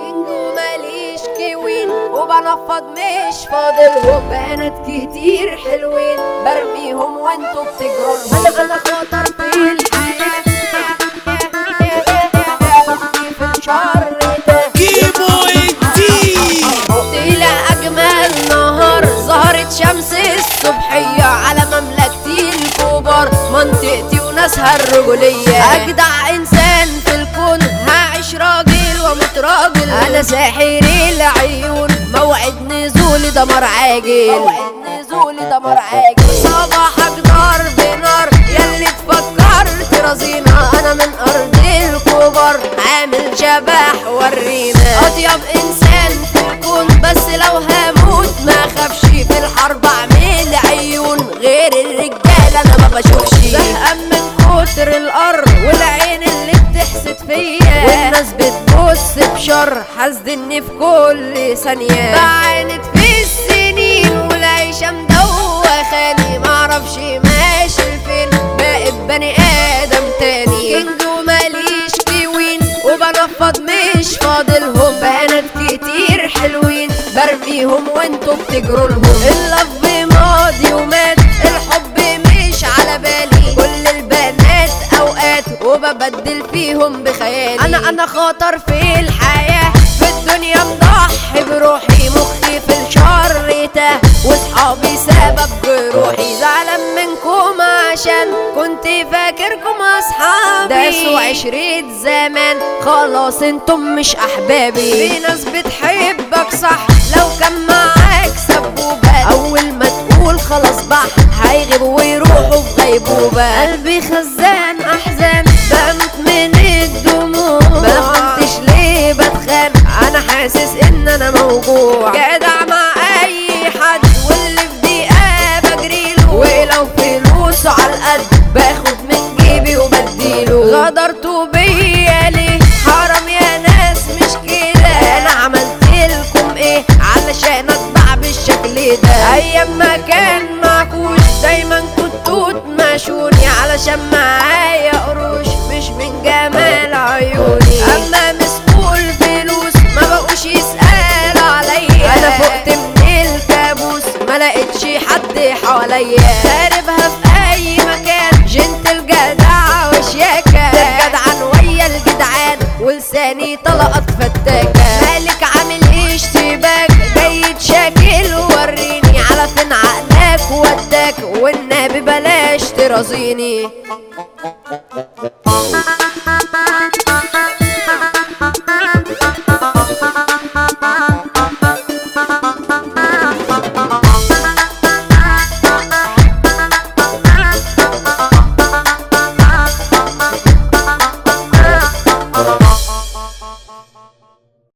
كينجو ماليش كيوين وبنفض مش فاضلهم بنات كتير حلوين برميهم وانتوا بتجروا انا خطر في الحياة في الشر ده طلع اجمل نهار ظهرت شمس الصبحية على مملكتي الكبار منطقتي وناسها الرجولية اجدع انسان في الكون هعيش راجل واموت راجل انا ساحر العيون موعد نزولي دمر عاجل صباحك نار بنار ياللي تفكرت رزينة انا من ارض الكبر عامل شبح ورينا اطيب انسان في الكون بس لو هموت ما خافش في الحرب اعمل عيون غير الرجال انا ما بشوفش زهقان من كتر القر والعين اللي بتحسد فيا والناس بتبص بشر حاسدني في كل ثانية بعاند في السنين والعيشة مدوخاني معرفش ماشي لفين بقيت بني ادم تاني كينجو ماليش كيوين وبنفض مش فاضلهم بنات كتير حلوين برميهم وانتوا بتجروا لهم اللف ماضي ومات الحب مش على بالي كل البنات اوقات وببدل فيهم بخيالي انا خطر في الحياة في الدنيا مضحي بروحي مخي في الشر تاه واصحابي سبب جروحي زعلان منكم عشان كنت فاكركم اصحابي داسوا عشرة زمان خلاص انتم مش احبابي في ناس بتحبك صح لو كان معاك سبوبات اول ما تقول خلاص بح هيغيبوا ويروحوا في غيبوبة قلبي خزان احزان بموت من الدموع ما فهمتش ليه بتخان انا حاسس ان انا موجوع جدع مع اي حد واللي في دقيقة بجريله ولو فلوسه على القد باخد من جيبي وبديله غدرتوا بيا ليه حرام يا ناس مش كده انا عملت لكم ايه علشان اطبع بالشكل ده ايام ما كان معكوش دايما كنتوا تماشوني علشان معايا قروش مش من جمال عيوني اما مسؤول فلوس ما بقوش يسألوا عليا انا فقت من الكابوس ما لقيتش حد حواليا شاربها في اي مكان جنتل جدع وشياكة جدعان ويا الجدعان ولساني طلقت فتاكة مالك عامل اشتباك جاي تشاكل وريني على فين عقلك وداك والنبي بلاش ترازيني